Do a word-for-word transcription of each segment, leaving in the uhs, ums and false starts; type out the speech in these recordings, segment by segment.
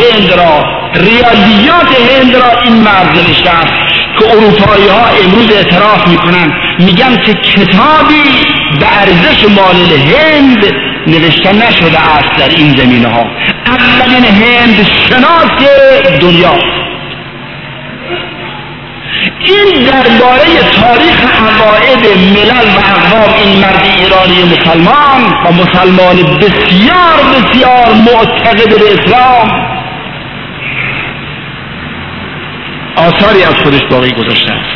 هند را، ریاضیات هند را این مرد نوشته است که اروپایی ها امروز اعتراف میکنن، میگن که کتابی به ارزش مال هند نوشته نشده است در این زمینه ها. اولین هند شناس دنیا. این درباره تاریخ عقاید ملل و اقوام این مرد ایرانی مسلمان و مسلمان بسیار بسیار معتقد به اسلام آثاری از خودش باقی گذاشته است.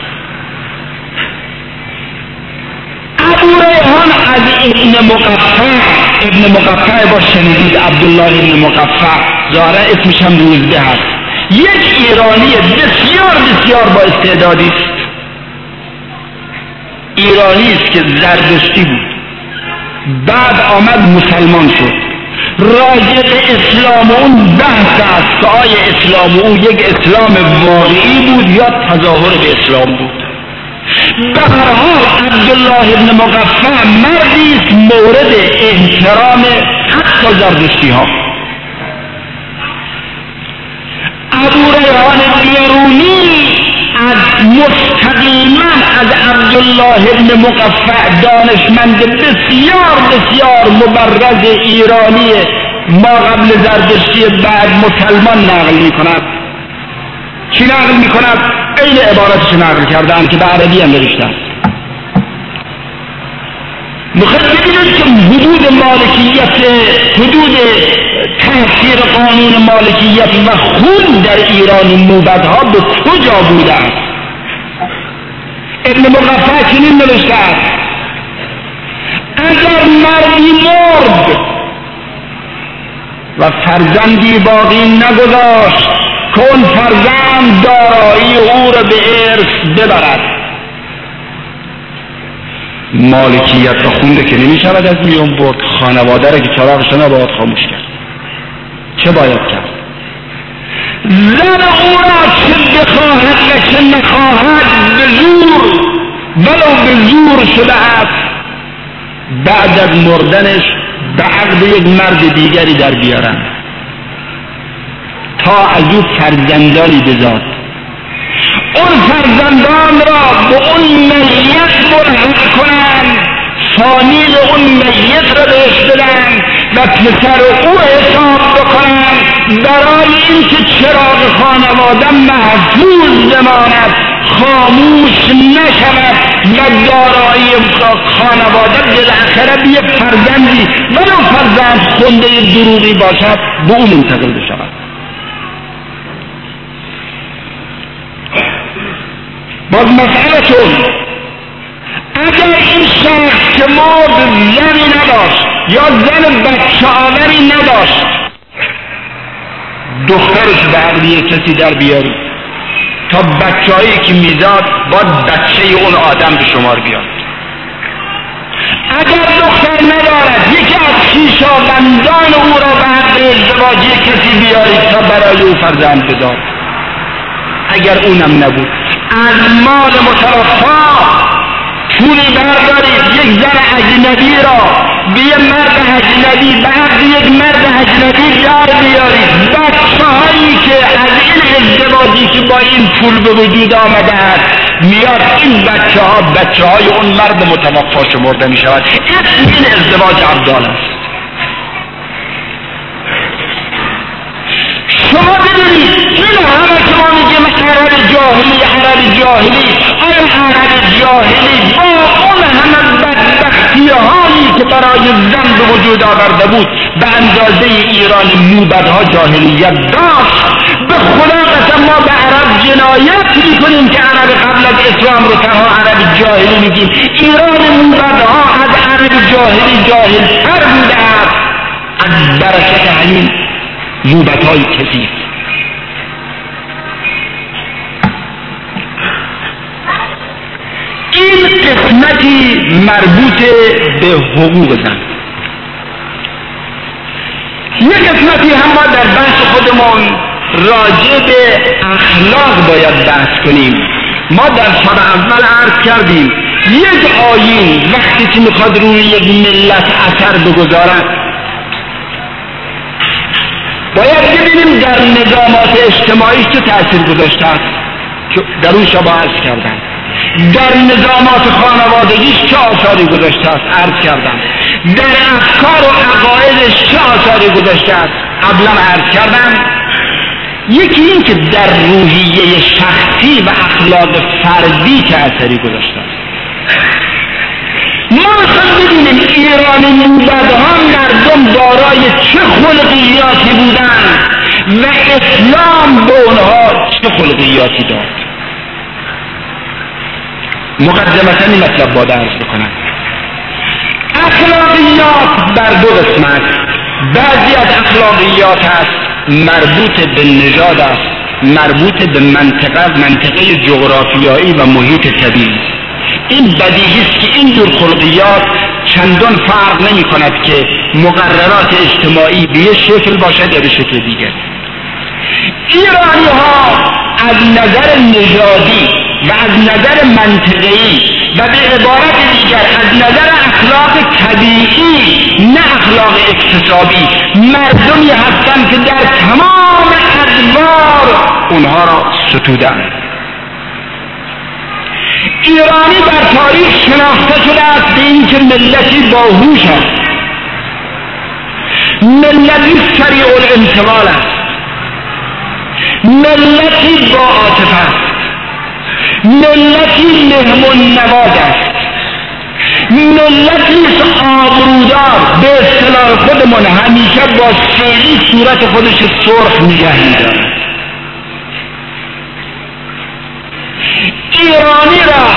ابو ریحان از ابن مقفع، ابن مقفع با شنیدید، عبدالله ابن مقفع، ظاهرا اسمش هم روزده هست، یک ایرانی بسیار بسیار با استعدادی است. ایرانی است که زردشتی بود، بعد آمد مسلمان شد. راجع به اسلام اون بحث است که آیا اسلام اون یک اسلام واقعی بود یا تظاهر به اسلام بود. به هر حال عبدالله ابن مقفع مردی است مورد احترام حتی زردشتی ها. ابو ریحان بیرونی از مستقیما از عبدالله ابن مقفع دانشمند بسیار بسیار مبرز ایرانی ما قبل زردشتی بعد مسلمان نقل می کند. چی نقل می کند؟ این عبارتش نقل کردن که به عربی هم نوشته است. میخواد ببینید که حدود مالکیت، حدود تأثیر قانون مالکیت و خون در ایران موبدها به کجا بوده است. ابن مقفع چنین نوشته است: اگر مردی مرد و فرزندی باقی نگذاشت که اون فرزند دارایی او را به ارث ببرد، مالکیت را خونده که نمی شود از میون برد. خانواده را که چراغش نباید خاموش کرد. چه باید کرد؟ زن او را چه بخواهد و چه نخواهد به زور، ولو به زور شده است، بعد از مردنش به عقد یک مرد دیگری در بیارن تا از او فرزندانی بزاد. اون فرزندان را به اون میت ملحق کنن، فامیل اون میت را بهش بدن و پسر او حساب بکنن، برای اینکه چراغ خانواده محفوظ بماند، خاموش نشود و دارایی خانواده بالاخره به یک فرزندی ولو فرزند خونده دروغی باشد به او منتقل بشود. باز مسئله چون اگر این شخص که مرد زنی نداشت یا زن بچه آوری نداشت، دخترش به عقلی کسی در بیاری تا بچه هایی که میزاد باید بچه اون آدم به شمار بیاد. اگر دختر ندارد یکی از خویشاوندان او را به عقد ازدواجی کسی بیارید تا برای او فرزند بداد. اگر اونم نبود، از مال متوفا پولی بردارید، یک زن اجنبی را به یک مرد اجنبی به عقد یک مرد اجنبی در بیارید. بچه هایی که از این ازدواجی که با این پول به وجود آمده است میاد، این بچه ها بچه های اون مرد متوفا شمرده می شود. اسم این ازدواج عبدال است. شما ببینید این همه که ما میگیم عرب جاهلی عرب جاهلی آیا عرب جاهلی با اون همه بدبختی هایی که برای زن به وجود آورده بود به اندازه ایران موبدها جاهلیت داشت؟ به خدا قسم ما به عرب جنایت میکنیم که عرب قبل از اسلام رو تنها عرب جاهلی میگیم. ایران موبدها از عرب جاهلی جاهلتر بوده است از برکت همین موبدهای کثیف. این قسمتی مربوط به حقوق زن. یک قسمتی هم ما در بحث خودمون راجع به اخلاق باید بحث کنیم. ما در سال اول عرض کردیم یک آیین وقتی که میخواد روی یک ملت اثر بگذارد باید ببینیم در نظامات اجتماعی چه تأثیر گذاشته است که در اون شما عرض کردم، در نظامات خانوادگیش چه آثاری گذاشته است عرض کردم، در افکار و عقایدش چه آثاری گذاشته است قبلا عرض کردم. یکی این که در روحیه شخصی و اخلاق فردی چه اثری گذاشته است. ما خود ببینیم ایرانی موبدها مردم دارای چه خلقیاتی بودن و اسلام به اونها چه خلقیاتی داد. مقدمتا این مطلب باید عرض بکنم. اخلاقیات بر دو قسمت، بعضی از اخلاقیات هست مربوط به نژاد است، مربوط به منطقه منطقه جغرافیایی و محیط طبیعی. این بدیهی است که این دور خلقیات چندان فرق نمی کند که مقررات اجتماعی به یک شکل باشد یا به شکل دیگر. ایرانی ها از نظر نژادی و از نظر منطقه‌ای و به عبارت دیگر از نظر اخلاق طبیعی نه اخلاق اکتسابی مردمی هستند که در تمام ادوار اونها را ستودند. ایرانی در تاریخ شناخته شده است به این که ملتی باهوش است، ملتی سریع الانتقال است، ملتی با عاطفه است، ملتی مهمون نواز است، ملتی آبرودار به اصطلاح خودمون همیشه با سیلی صورت خودش سرخ نگه می‌دارد. ایرانی را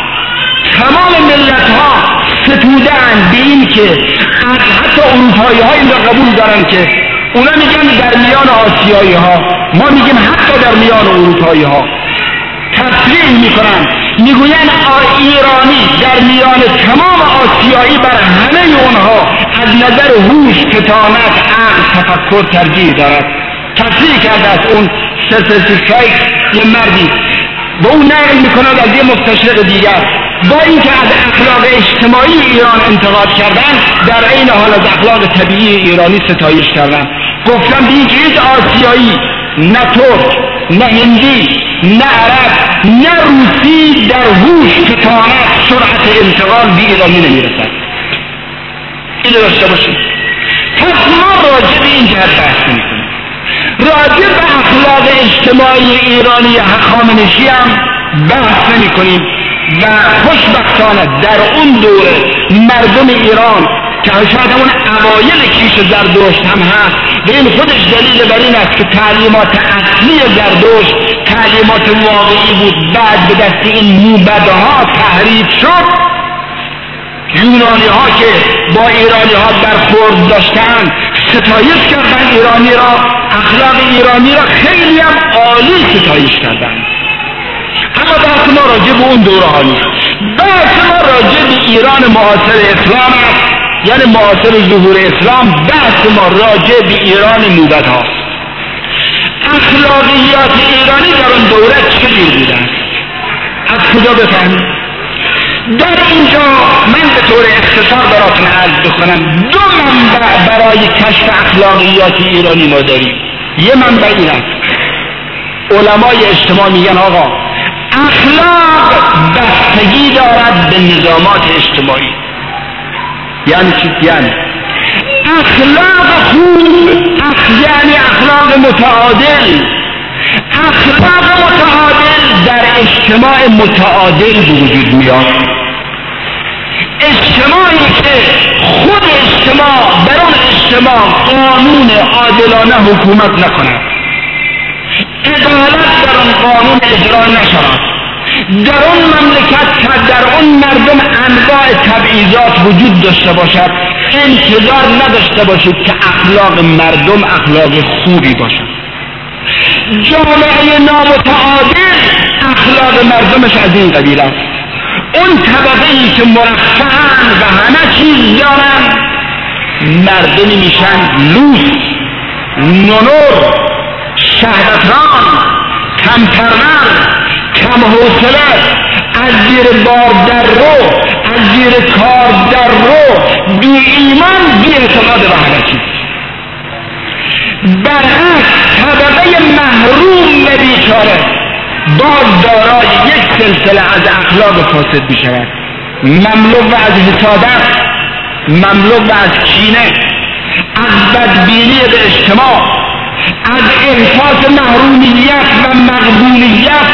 تمام ملت ها ستودن به این که حتی اروپایی ها این را قبول دارن که اونا میگن در میان آسیایی ها، ما میگیم حتی در میان اروپایی ها تصریح میکنن، میگوین ایرانی در میان تمام آسیایی بر همه اونها از نظر هوش، فطانت، عقل، تفکر ترجیح دارد. تصریح کرده از اون سرسرسی شایخ یه مردی با اون نقل میکند از یه مستشرق دیگر، با اینکه از اخلاق اجتماعی ایران انتقاد کردن در عین حال از اخلاق طبیعی ایرانی ستایش کردن. گفتن به اینکه هیچ آسیایی نه ترک نه هندی نه عرب نه روسی در هوش، فطانت، سرعت انتقال به ایرانی نمیرسد. این داشته باشید. پس ما راجع به این جهت بحث میکنیم، راجع به اخلاق اجتماعی ایرانی هخامنشی هم بحث نمی کنیم و خوشبختانه در اون دوره مردم ایران که شاید همون اوایل کیش زردشت هم هست و این خودش دلیل بر این است که تعلیمات اصلی زردشت تعلیمات واقعی بود، بعد به دست این موبدها تحریف شد. یونانی ها که با ایرانی ها برخورد داشتن ستایش کردن ایرانی را، اخلاق ایرانی را خیلی هم عالی ستایش کردن. اما بحث ما راجع به اون دوره ها نیست، بحث ما راجع به ایران معاصر اسلام است، یعنی معاصر ظهور اسلام. بحث ما راجع به ایران موبد هاست. اخلاقیات ایرانی در اون دوره چجور بوده است؟ از کجا بفهمیم؟ در اینجا من به طور اختصار براتون عرض بکنم دو منبع برای کشف اخلاقیات ایرانی ما داریم. یه منبع این است، علمای اجتماع میگن آقا اخلاق بستگی دارد به نظامات اجتماعی. یعنی چی؟ یعنی اخلاق خوب اخ... یعنی اخلاق متعادل، اخلاق متعادل در اجتماع متعادل به وجود میاد. اجتماعی که خود اجتماع بر اون اجتماع قانون عادلانه حکومت نکند، عدالت در اون قانون اجرا نشود، در اون مملکت در اون مردم انواع تبعیضات وجود داشته باشد، انتظار نداشته باشید که اخلاق مردم اخلاق خوبی باشد. جامعه نامتعادل اخلاق مردمش از این قبیل است. اون طبقه ای که مرفه‌اند و همه چیز دارن مردمی میشن لوس، نونور، شهوتران، کمترنر، کم حوصله، از زیر بار در رو، از زیر کار در رو، بی ایمان، بی اعتقاد به همه چیز. برعکس طبقه محروم و بیچاره باز دارای یک سلسله از اخلاق فاسد می شود، مملو از حسادت، مملو از کینه، از بدبینی به اجتماع، از احساس محرومیت و مغبونیت،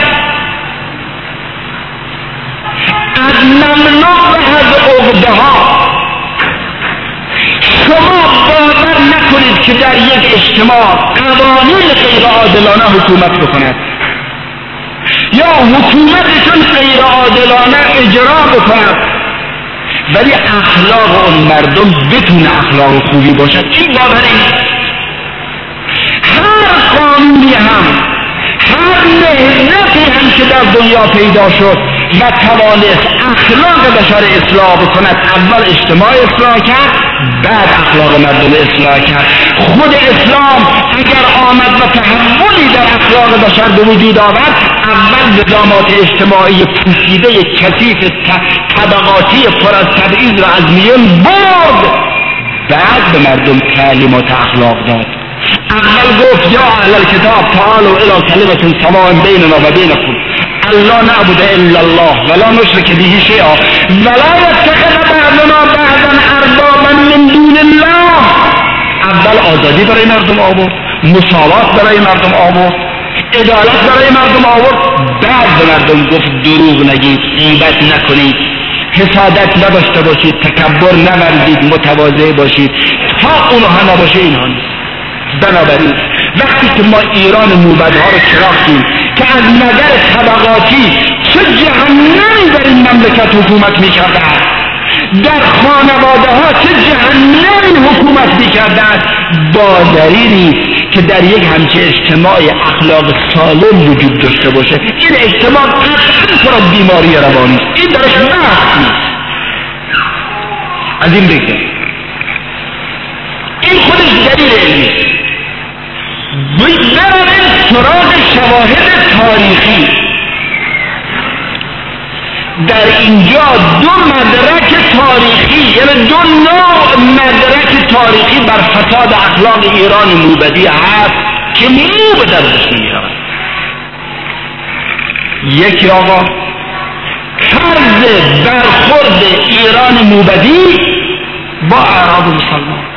از مملو از عقده ها. شما باور نکنید که در یک اجتماع قوانین غیر عادلانه حکومت بکند یا حکومتشون غیر عادلانه اجرا بکند ولی اخلاق اون مردم بتونه اخلاق خوبی باشد. این باوری هر قانونی هم، هر نهضتی هم که در دنیا پیدا شد و توانست اخلاق بشر اصلاح بکند، اول اجتماع اصلاح کرد، بعد اخلاق مردم اصلاح کرد. خود اسلام اگر آمد و تحولی در اخلاق بشر به وجود آورد، اول نظامات اجتماعی پوسیده کثیف طبقاتی پر از تبعیض را از میان برد، بعد به مردم تعلیمات اخلاق داد. اول گفت یا اهل الکتاب تعالوا الی کلمة سواء بیننا و بینکم الا نعبد الا الله ولا نشرک به شیئا ولا یتخذ بعضنا بعضا اربابا من دون الله. اول آزادی برای مردم آورد، مساوات برای مردم آورد، عدالت برای مردم آورد، بعد به مردم گفت دروغ نگید، غیبت نکنید، حسادت نداشته باشید، تکبر نورزید، متواضع باشید. تا اونها نباشه اینها نیست. بنابراین وقتی که ما ایران موبدها رو شناختیم که از نظر طبقاتی چه جهنمی در این مملکت حکومت میکردند، در خانواده ها چه جهنمی حکومت میکردند، با دلیلی که در یک همچه اجتماع اخلاق سالم وجود داشته باشه. این اجتماع قطعا پر از بیماری روانی است، این درش بحث نیست. از این بگذاریم، این خودش دلیل علمی. بریم سراغ شواهد تاریخی. در اینجا دو مدرک تاریخی، یعنی دو نوع مدرک تاریخی بر فساد اخلاق ایران موبدی هست که مو به دردش نمی‌رود. یکی آقا طرز برخورد ایران موبدی با اعراب مسلمان.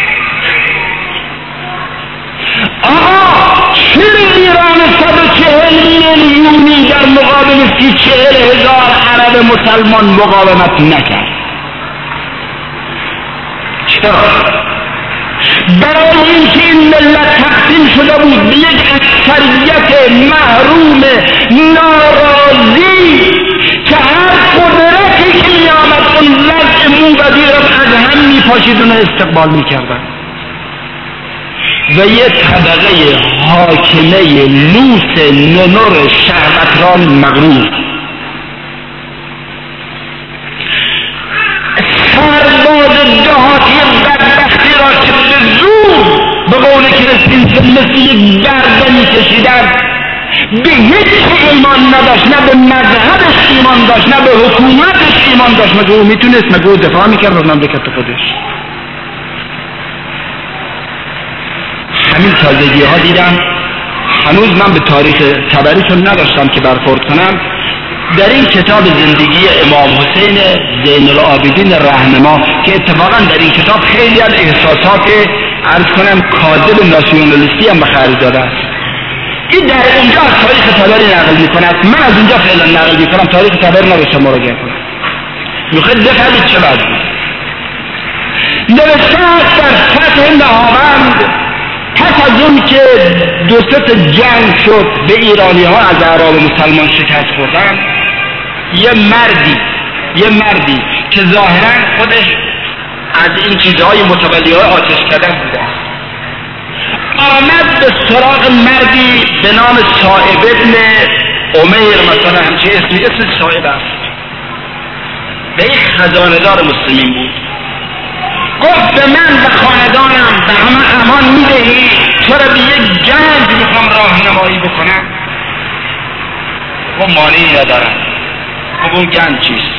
آقا چرا ایران صد و چهل میلیونی در مقابل سی چهل هزار عرب مسلمان مقاومت نکرد؟ چرا؟ برای اینکه این ملت تقسیم شده بود به یک اکثریت محروم ناراضی که هر قدرتی که میآمد اون وضع موبدی را از هم میپاشید اون استقبال میکردن و یه طبقه حاکمه لوس نونور شهوتران مغرور، سرباز دهاتی بدبختی را که به زور به قول کریستین مثل یک برده میکشیدن، به هیچ ایمان نداشت، نه به مذهبش ایمان داشت، نه به حکومتش ایمان داشت. مگه او میتونست؟ مگه او دفاع میکرد از مملکت خودش؟ همین تازگی ها دیدم، هنوز من به تاریخ طبری چون نداشتم که برخورد کنم، در این کتاب زندگی امام حسین زین العابدین رهنما که اتفاقا در این کتاب خیلی از احساسات عرض کنم کاذب ناسیونالیستی هم به خرج داده است. این در اونجا از تاریخ طبری نقل می کند. من از اونجا فعلا نقل می کنم، تاریخ طبری نداشتم مراجعه کنم. میخواید بفهمید چه بعد بود. نوشته است در فتح نهاوند پس از اون که دو ست جنگ شد به ایرانی ها از اعراب مسلمان شکست خوردن، یه مردی یه مردی که ظاهرا خودش از این چیزهای متولی های آتش کردن بوده آمد به سراغ مردی به نام صائب ابن عمیر، مثلا همچه اسمی اسم صائب است، به یک خزاندار مسلمین بود. گفت به من و خاندانم به همه امان میدهی چرا به یک جنگ میخوام راهنمایی بکنم؟ گفت مانعی ندارم. گفت اون گنج چیست؟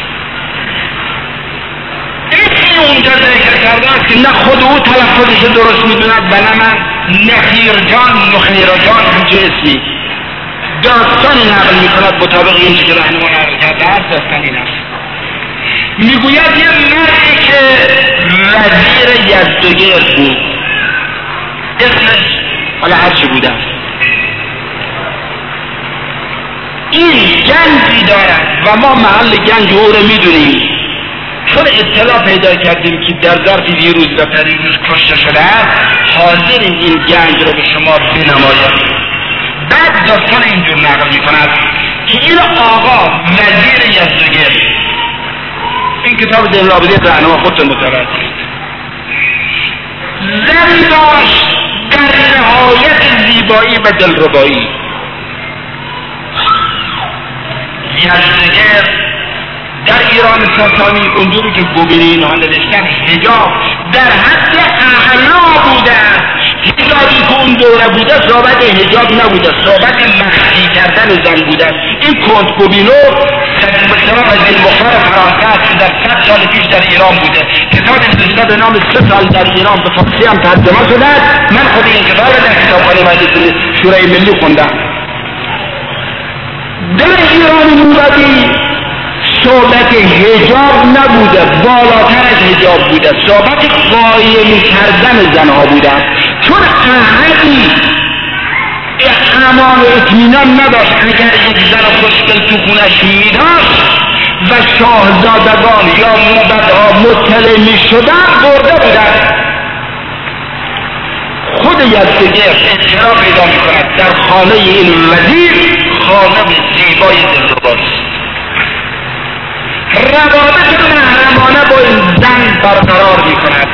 اسمی اونجا ذکر کرده است که نه خود او تلفظش درست میدوند و نه من. نخیرجان نخیرجان همچه اسمی داستانی نقل میکند مطابق این که رهنما نقل کرده هست. داستانی نقل میگوید یه مردی که وزیر یزدگرد بود، اسمش حالا هرچی بوده، این گنجی دارد و ما محل گنج او رو میدونیم، چون اطلاع پیدا کردیم که در ظرف دیروز و پریروز کشته شده است، حاضریم این گنج رو به شما بنمایم. بعد داستان اینجور نقل میکند که این آقا وزیر یزدگرد، این کتاب زین العابدین رهنما خودتون مطالعه کنید، زن داشت در نهایت زیبایی و دلربایی. یزدگرد در ایران ساسانی اونجوری که گوبینی اینها نوشتن حجاب در حد اعلا بوده است. حجابی که اون دوره بوده صحبت حجاب نبوده، صحبت مخفی کردن زن بوده. این کنت گوبینو مثلا از این مختار فرانسه است که در صد سال پیش در ایران بوده. کتاب نوشته به نام سه سال در ایران به فارسی هم ترجمه شده. من خود این کتاب در کتابخانه مجلس شورای ملی خوندم. در ایران موردی صحبت حجاب نبوده، بالاتر از حجاب بوده، صحبت قایم کردن زنها بوده، چون احدی امان و اطمینان نداشت اگر یک زن خوشگل تو خونش میداشت و شاهزادگان یا موبدها مطلع میشدن برده بودن. خود یزدگرد اطلاع پیدا میکند در خانه این وزیر خانه زیبای دلرباست، روابط محرمانه با این زن برقرار میکند.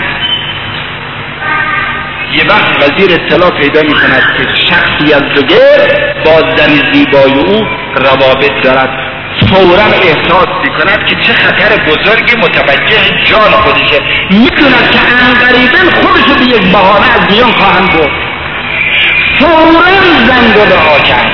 یه وقت وزیر اطلاع پیدا میکند که شخص یزدگرد با زن زیبای او روابط دارد، فورا احساس میکند که چه خطر بزرگی متوجه جان خودشه، میدوند که عنقریبا خودشو به یک بهانه از میان خواهند برد. فورا زن رو رها کرد.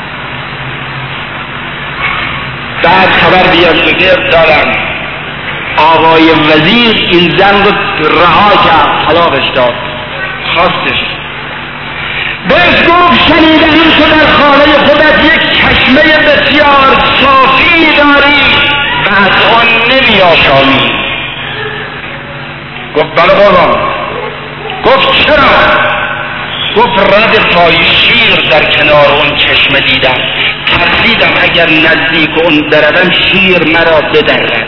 بعد خبر به یزدگرد دادن آقای وزیر این زن رو رها کرد، طلاقش داد، خواستش. بهش گفت شنیدم تو در خانه خودت یک چشمه بسیار صافی داری و از آن نمی آشامی. گفت بله قربان. گفت چرا؟ گفت رد پای شیر در کنار اون چشمه دیدم، ترسیدم اگر نزدیک اون بروم شیر مرا بدرد.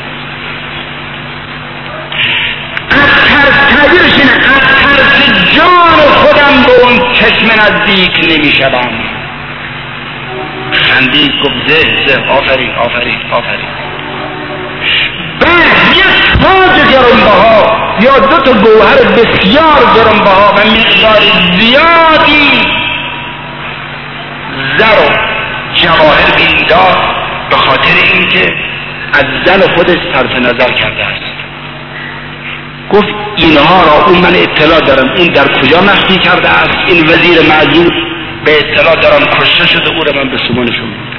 از ترس تعبیرش اینه، از ترس جان خودم به اون چشمه نزدیک نمی شدم. خندید گفت زه زه آفرین آفرین آفرین. بعد یک تاج گرانبها یا دو تا گوهر بسیار گرانبها و مقدار زیادی زر و جواهر به این داد به خاطر اینکه از زن خودش صرف نظر کرده است. گفت اینها را اون من اطلاع دارم اون در کجا مخفی کرده است، این وزیر معزول به اطلاع دارم کشته شده، او را من به سمانشون میدم.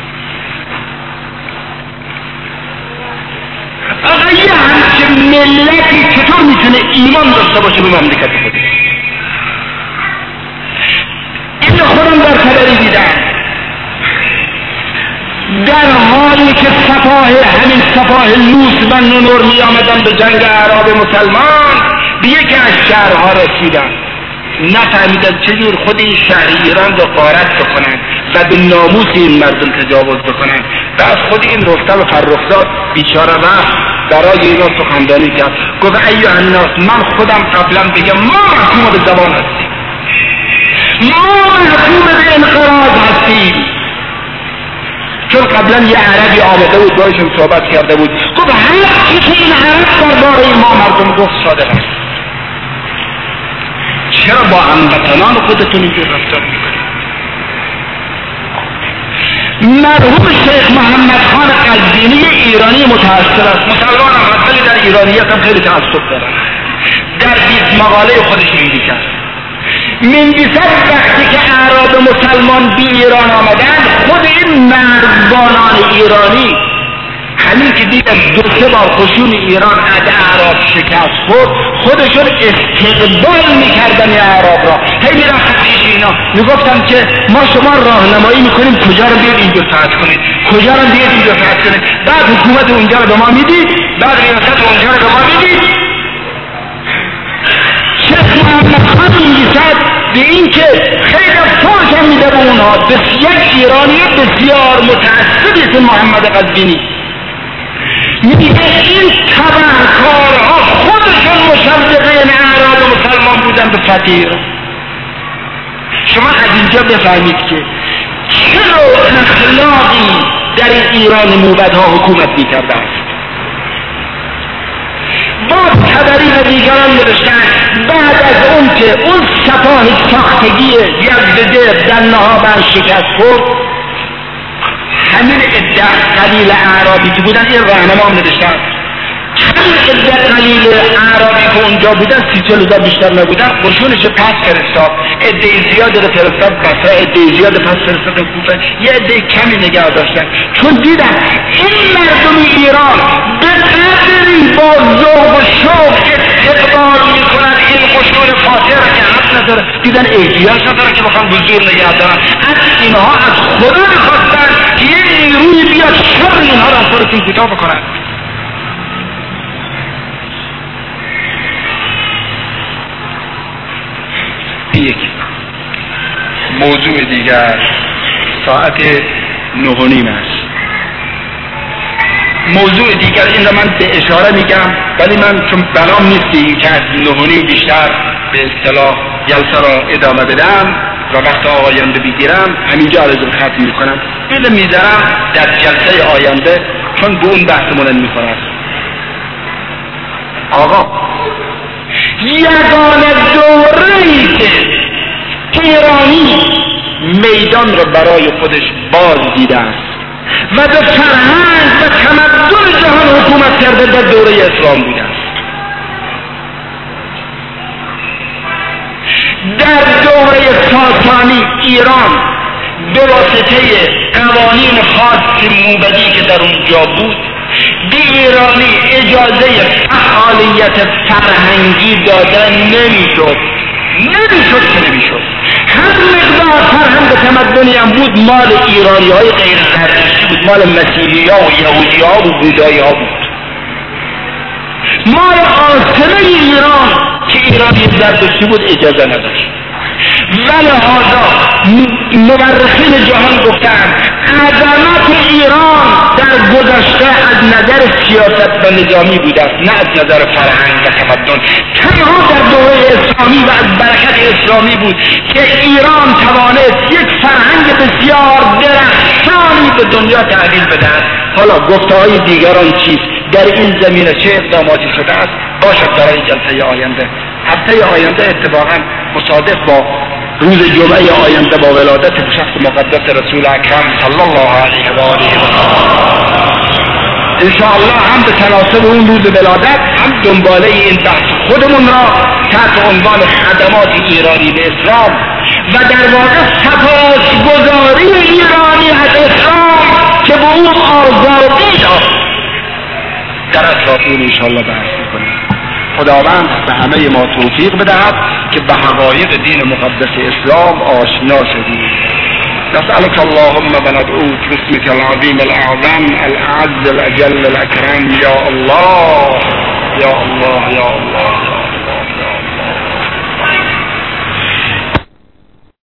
آقا یه همچه ملتی چطور میتونه ایمان داشته باشه به مملکت خودش؟ این خودم در خبری دیدم در حالی که سپاه همین سپاه لوس و نونور می آمدن به جنگ اعراب مسلمان به یکی از شهرها رسیدن، نفهمیدن چجور خود این شهر ایران رو غارت بکنن و به ناموس این مردم تجاوز بکنن. و از خود این رستم فرخزاد بیچاره وقت برای اینا سخنرانی کرد، گفت ایها الناس من خودم قبلا بگم ما محکوم به زبان هستیم، ما محکوم به انقراض هستیم. چون قبلا یه عربی آمده بود باشون صحبت کرده بود، گفت هر چی که این عرب درباره ما مردم گفت صادق است. چرا با هموطنان خودتون اینجور رفتار میکنید؟ مرحوم شیخ محمد خان قزوینی ایرانی متأثر است، مسلمان هم خیلی در ایرانیت هم خیلی تعصب دارن، در بیست مقاله خودش میگی کرد می‌نویسد وقتی که اعراب مسلمان به ایران آمدن خود این مردبانان ایرانی همین که دیدن دو سه بار خشون ایران از اعراب شکست خورد، خودشون استقبال میکردن این اعراب را. هی میرفتن پیش اینا میگفتن که ما شما راهنمایی میکنیم کجا رو بیاد اینجا فتح کنید، کجا رو بیاد اینجا فتح کنید. بعد حکومت اونجا رو به ما میدید، بعد ریاست اونجا رو به ما میدید. شیخ محمد خان میگیسد به این که خیلی فرش هم میده به اونها. یک ایرانی بسیار متعصبی است محمد قزوینی، میگه این تبهکارها خودشون مشوقه اعراب مسلمان بودن به فتح ایران. شما از اینجا بفهمید که چه نوع اخلاقی در این ایران موبدها حکومت میکرده است. باز خبری و دیگران نوشتن بعد از اون که اون سپاه ساختگی یزدگرد در نهابند شکست خورد، همین عده قلیل اعرابی که بودن، این راهنما هم نوشتن، همین عده قلیل اعرابی که اونجا بودن سی چل هزار بیشتر نبودن، قشونش پس فرستاد، عده زیاد رو فرستاد بصره، عده زیاد پس فرستاد کوفه، یه عده کمی نگه داشتن. چون دیدن این مردم ایران به قدری با ذوق و شوق استقبال میکنن این قشون فاتح را که حد نداره، دیدن احتیاج نداره که بخوان بزرگ نگه دارن. از اینها از خدا میخواستن که یه نیروی بیاد شر اینها را از سرتون کوتاه بکنن. یک موضوع دیگر ساعت نه و نیم است. موضوع دیگر این را من به اشاره میگم، ولی من چون بلام نیستی که از نه و نیم بیشتر به اصطلاح جلسه را ادامه بدم و وقت آینده بگیرم، همینجا عرض ختم میکنم. بله میذارم در جلسه آینده چون به اون بحثمون میخورد. آقا یگانه دوره‌ای که ایرانی میدان را برای خودش باز دیده است و به فرهنگ و تمدن جهان حکومت کرده در دوره اسلام بوده است. در دوره ساسانی ایران به واسطه قوانین خاص موبدی که در اونجا بود به ایرانی اجازه فعالیت فرهنگی دادن نمیشد. نمیشد که نمیشد. هر مقدار فرهنگ تمدنی هم بود مال ایرانی های غیر زرتشتی بود، مال مسیحی ها و یهودی ها و بودایی ها بود. مال آسمه ایران که ایرانی زرتشتی بود اجازه نداشت. ولهذا مورخین جهان گفتند عظمت ایران در گذشته از نظر سیاست و نظامی بوده است، نه از نظر فرهنگ و تمدن. تنها در دوره اسلامی و از برکت اسلامی بود که ایران توانست یک فرهنگ بسیار درخشانی به دنیا تحویل بدهد. حالا گفته‌های دیگران چیست؟ در این زمینه چه اقداماتی شده است باشد برای جلسه آینده. هفته آینده اتفاقا مصادف با روز جمعه آینده با ولادت شخص مقدس رسول اکرم صلی الله علیه و آله و انشاءالله هم به تناسب اون روز ولادت هم دنباله این بحث خودمون را تحت عنوان خدمات ایرانی به اسلام و در واقع سپاسگزاری ایرانی از اسلام که به اون آزادی داد در اطراف اون انشاءالله بحث میکنیم. خداوند به همه ما توفیق بدهد که به حقایق دین مقدس اسلام آشنا شدیم. نسألك اللهم وندعوك باسمك العظيم الأعظم الأعز الأجل الأكرم يا الله يا الله يا الله, يا الله.